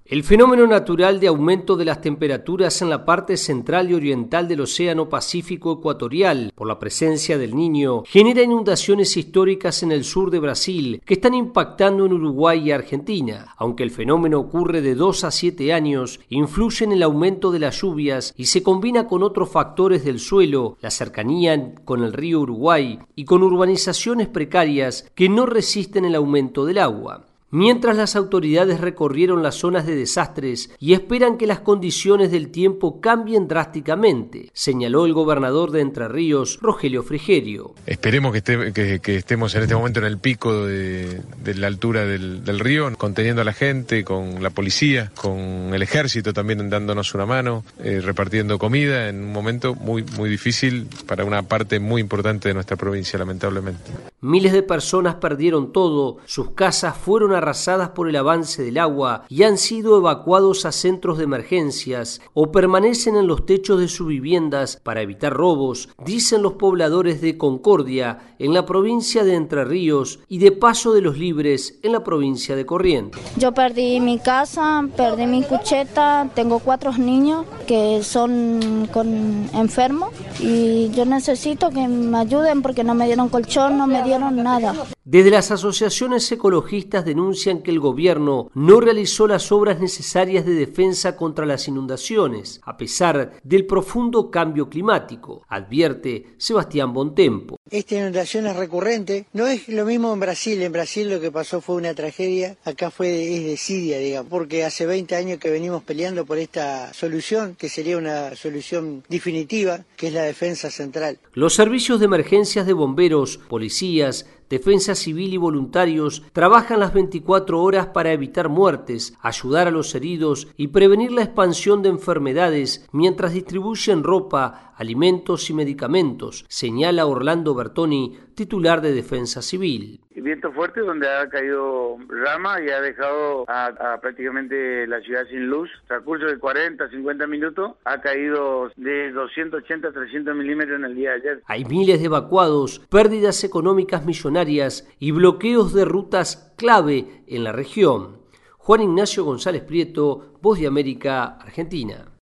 El fenómeno natural de aumento de las temperaturas en la parte central y oriental del Océano Pacífico Ecuatorial, por la presencia del Niño, genera inundaciones históricas en el sur de Brasil que están impactando en Uruguay y Argentina. Aunque el fenómeno ocurre de 2 a 7 años, influye en el aumento de las lluvias y se combina con otros factores del suelo, la cercanía con el río Uruguay y con urbanizaciones precarias que no resisten el aumento del agua. Mientras las autoridades recorrieron las zonas de desastres y esperan que las condiciones del tiempo cambien drásticamente, señaló el gobernador de Entre Ríos, Rogelio Frigerio. Esperemos que estemos en este momento en el pico de la altura del río, conteniendo a la gente, con la policía, con el ejército también dándonos una mano, repartiendo comida en un momento muy difícil para una parte muy importante de nuestra provincia, lamentablemente. Miles de personas perdieron todo, sus casas fueron arrasadas por el avance del agua y han sido evacuados a centros de emergencias o permanecen en los techos de sus viviendas para evitar robos, dicen los pobladores de Concordia, en la provincia de Entre Ríos, y de Paso de los Libres, en la provincia de Corrientes. Yo perdí mi casa, perdí mi cucheta, tengo 4 niños que son enfermos y yo necesito que me ayuden porque no me dieron colchón, no me dieron nada. Desde las asociaciones ecologistas denuncian que el gobierno no realizó las obras necesarias de defensa contra las inundaciones, a pesar del profundo cambio climático, advierte Sebastián Bontempo. Esta inundación es recurrente, no es lo mismo en Brasil lo que pasó fue una tragedia, acá es desidia, digamos, porque hace 20 años que venimos peleando por esta solución, que sería una solución definitiva, que es la defensa central. Los servicios de emergencias de bomberos, policías, defensa civil y voluntarios trabajan las 24 horas para evitar muertes, ayudar a los heridos y prevenir la expansión de enfermedades mientras distribuyen ropa, alimentos y medicamentos, señala Orlando Bertoni, titular de Defensa Civil. Viento fuerte donde ha caído rama y ha dejado a prácticamente la ciudad sin luz. Transcurso de 40, 50 minutos ha caído de 280 a 300 milímetros en el día de ayer. Hay miles de evacuados, pérdidas económicas millonarias y bloqueos de rutas clave en la región. Juan Ignacio González Prieto, Voz de América, Argentina.